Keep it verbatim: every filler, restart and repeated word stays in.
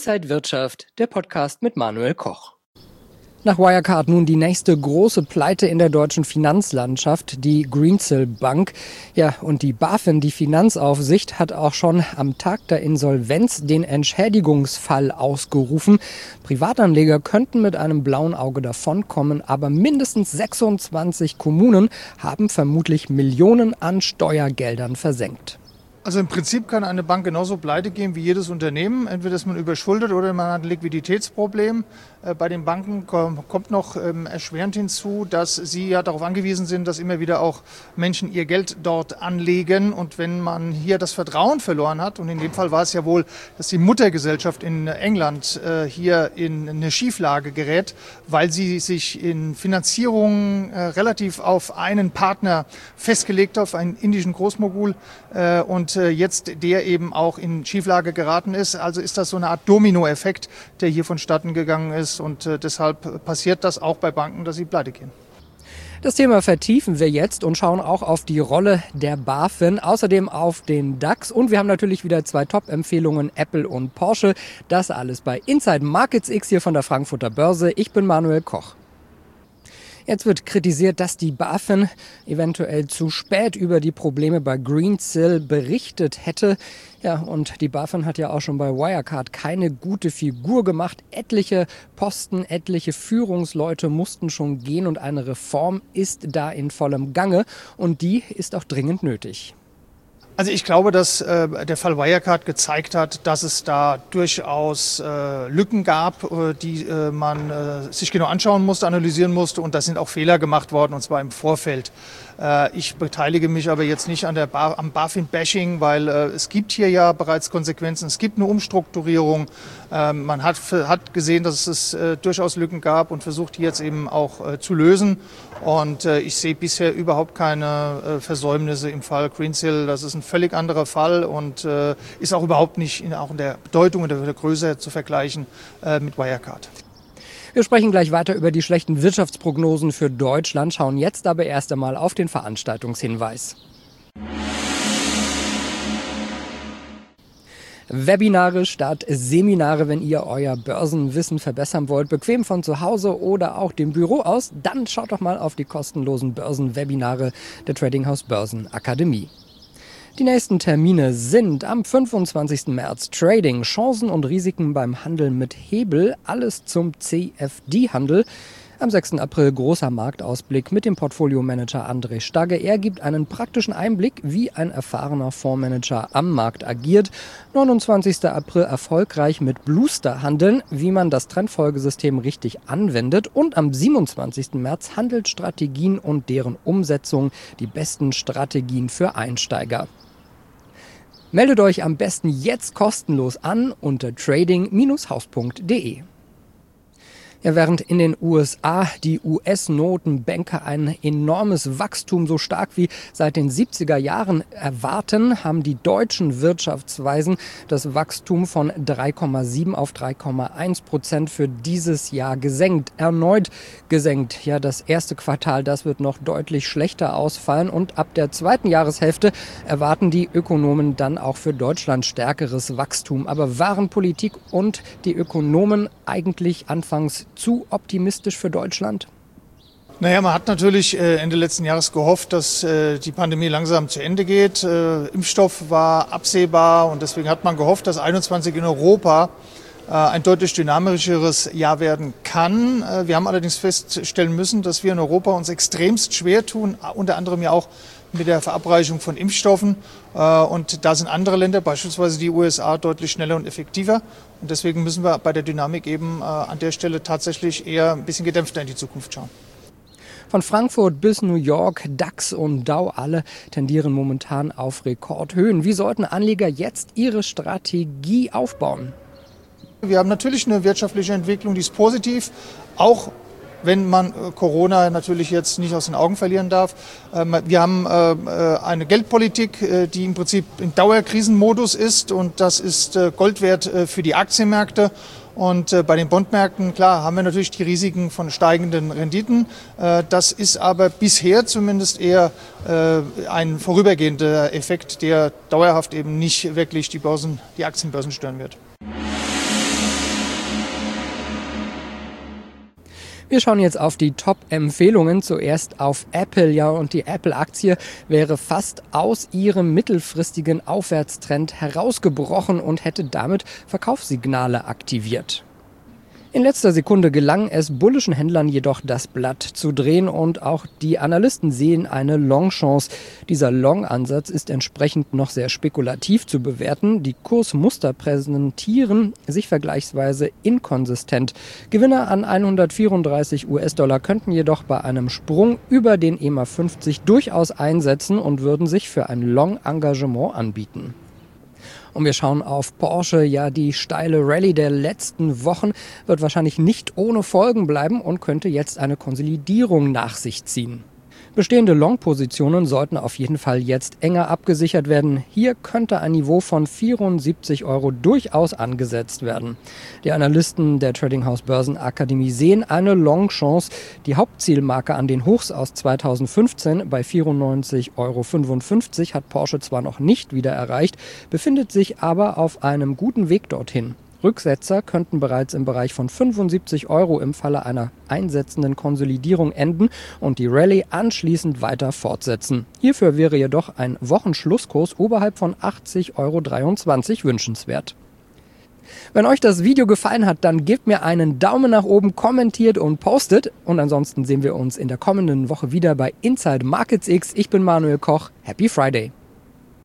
Inside Wirtschaft, der Podcast mit Manuel Koch. Nach Wirecard nun die nächste große Pleite in der deutschen Finanzlandschaft, die Greensill Bank. Ja, und die BaFin, die Finanzaufsicht, hat auch schon am Tag der Insolvenz den Entschädigungsfall ausgerufen. Privatanleger könnten mit einem blauen Auge davonkommen, aber mindestens sechsundzwanzig Kommunen haben vermutlich Millionen an Steuergeldern versenkt. Also im Prinzip kann eine Bank genauso pleite gehen wie jedes Unternehmen. Entweder ist man überschuldet oder man hat ein Liquiditätsproblem. Bei den Banken kommt noch erschwerend hinzu, dass sie ja darauf angewiesen sind, dass immer wieder auch Menschen ihr Geld dort anlegen. Und wenn man hier das Vertrauen verloren hat, und in dem Fall war es ja wohl, dass die Muttergesellschaft in England hier in eine Schieflage gerät, weil sie sich in Finanzierung relativ auf einen Partner festgelegt hat, auf einen indischen Großmogul, und jetzt der eben auch in Schieflage geraten ist. Also ist das so eine Art Dominoeffekt, der hier vonstatten gegangen ist. Und deshalb passiert das auch bei Banken, dass sie pleite gehen. Das Thema vertiefen wir jetzt und schauen auch auf die Rolle der BaFin, außerdem auf den DAX. Und wir haben natürlich wieder zwei Top-Empfehlungen, Apple und Porsche. Das alles bei Inside Markets X hier von der Frankfurter Börse. Ich bin Manuel Koch. Jetzt wird kritisiert, dass die BaFin eventuell zu spät über die Probleme bei Greensill berichtet hätte. Ja, und die BaFin hat ja auch schon bei Wirecard keine gute Figur gemacht. Etliche Posten, etliche Führungsleute mussten schon gehen und eine Reform ist da in vollem Gange und die ist auch dringend nötig. Also ich glaube, dass äh, der Fall Wirecard gezeigt hat, dass es da durchaus äh, Lücken gab, äh, die äh, man äh, sich genau anschauen musste, analysieren musste, und da sind auch Fehler gemacht worden, und zwar im Vorfeld. Äh, ich beteilige mich aber jetzt nicht an der ba- am BaFin-Bashing, weil äh, es gibt hier ja bereits Konsequenzen, es gibt eine Umstrukturierung. Äh, man hat, hat gesehen, dass es äh, durchaus Lücken gab und versucht, die jetzt eben auch äh, zu lösen. Und äh, ich sehe bisher überhaupt keine äh, Versäumnisse im Fall Greensill. Das ist ein völlig anderer Fall und äh, ist auch überhaupt nicht in, auch in der Bedeutung und der, der Größe zu vergleichen äh, mit Wirecard. Wir sprechen gleich weiter über die schlechten Wirtschaftsprognosen für Deutschland, schauen jetzt aber erst einmal auf den Veranstaltungshinweis. Webinare statt Seminare, wenn ihr euer Börsenwissen verbessern wollt, bequem von zu Hause oder auch dem Büro aus, dann schaut doch mal auf die kostenlosen Börsenwebinare der Trading House Börsenakademie. Die nächsten Termine sind am fünfundzwanzigsten März Trading, Chancen und Risiken beim Handel mit Hebel, alles zum C F D-Handel. Am sechsten April großer Marktausblick mit dem Portfoliomanager André Stagge. Er gibt einen praktischen Einblick, wie ein erfahrener Fondsmanager am Markt agiert. neunundzwanzigsten April erfolgreich mit Bluester handeln, wie man das Trendfolgesystem richtig anwendet. Und am siebenundzwanzigsten März Handelsstrategien und deren Umsetzung, die besten Strategien für Einsteiger. Meldet euch am besten jetzt kostenlos an unter trading Bindestrich haus punkt de. Ja, während in den U S A die U S-Notenbanker ein enormes Wachstum so stark wie seit den siebziger Jahren erwarten, haben die deutschen Wirtschaftsweisen das Wachstum von drei Komma sieben auf drei Komma eins Prozent für dieses Jahr gesenkt, erneut gesenkt. Ja, das erste Quartal, das wird noch deutlich schlechter ausfallen und ab der zweiten Jahreshälfte erwarten die Ökonomen dann auch für Deutschland stärkeres Wachstum. Aber waren Politik und die Ökonomen eigentlich anfangs zu optimistisch für Deutschland? Naja, man hat natürlich äh, Ende letzten Jahres gehofft, dass äh, die Pandemie langsam zu Ende geht. Äh, Impfstoff war absehbar und deswegen hat man gehofft, dass einundzwanzig in Europa äh, ein deutlich dynamischeres Jahr werden kann. Äh, wir haben allerdings feststellen müssen, dass wir in Europa uns extremst schwer tun, unter anderem ja auch mit der Verabreichung von Impfstoffen. Und da sind andere Länder, beispielsweise die U S A, deutlich schneller und effektiver. Und deswegen müssen wir bei der Dynamik eben an der Stelle tatsächlich eher ein bisschen gedämpfter in die Zukunft schauen. Von Frankfurt bis New York, DAX und Dow, alle tendieren momentan auf Rekordhöhen. Wie sollten Anleger jetzt ihre Strategie aufbauen? Wir haben natürlich eine wirtschaftliche Entwicklung, die ist positiv, auch wenn man Corona natürlich jetzt nicht aus den Augen verlieren darf. Wir haben eine Geldpolitik, die im Prinzip im Dauerkrisenmodus ist, und das ist Gold wert für die Aktienmärkte. Und bei den Bondmärkten, klar, haben wir natürlich die Risiken von steigenden Renditen. Das ist aber bisher zumindest eher ein vorübergehender Effekt, der dauerhaft eben nicht wirklich die Börsen, die Aktienbörsen stören wird. Wir schauen jetzt auf die Top-Empfehlungen. Zuerst auf Apple. Ja, und die Apple-Aktie wäre fast aus ihrem mittelfristigen Aufwärtstrend herausgebrochen und hätte damit Verkaufssignale aktiviert. In letzter Sekunde gelang es bullischen Händlern jedoch, das Blatt zu drehen und auch die Analysten sehen eine Long-Chance. Dieser Long-Ansatz ist entsprechend noch sehr spekulativ zu bewerten. Die Kursmuster präsentieren sich vergleichsweise inkonsistent. Gewinner an hundertvierunddreißig US-Dollar könnten jedoch bei einem Sprung über den E M A fünfzig durchaus einsetzen und würden sich für ein Long-Engagement anbieten. Und wir schauen auf Porsche. Ja, die steile Rallye der letzten Wochen wird wahrscheinlich nicht ohne Folgen bleiben und könnte jetzt eine Konsolidierung nach sich ziehen. Bestehende Long-Positionen sollten auf jeden Fall jetzt enger abgesichert werden. Hier könnte ein Niveau von vierundsiebzig Euro durchaus angesetzt werden. Die Analysten der Trading House Börsenakademie sehen eine Long-Chance. Die Hauptzielmarke an den Hochs aus zweitausendfünfzehn bei vierundneunzig Euro fünfundfünfzig hat Porsche zwar noch nicht wieder erreicht, befindet sich aber auf einem guten Weg dorthin. Rücksetzer könnten bereits im Bereich von fünfundsiebzig Euro im Falle einer einsetzenden Konsolidierung enden und die Rallye anschließend weiter fortsetzen. Hierfür wäre jedoch ein Wochenschlusskurs oberhalb von achtzig Euro dreiundzwanzig wünschenswert. Wenn euch das Video gefallen hat, dann gebt mir einen Daumen nach oben, kommentiert und postet. Und ansonsten sehen wir uns in der kommenden Woche wieder bei Inside Markets X. Ich bin Manuel Koch. Happy Friday!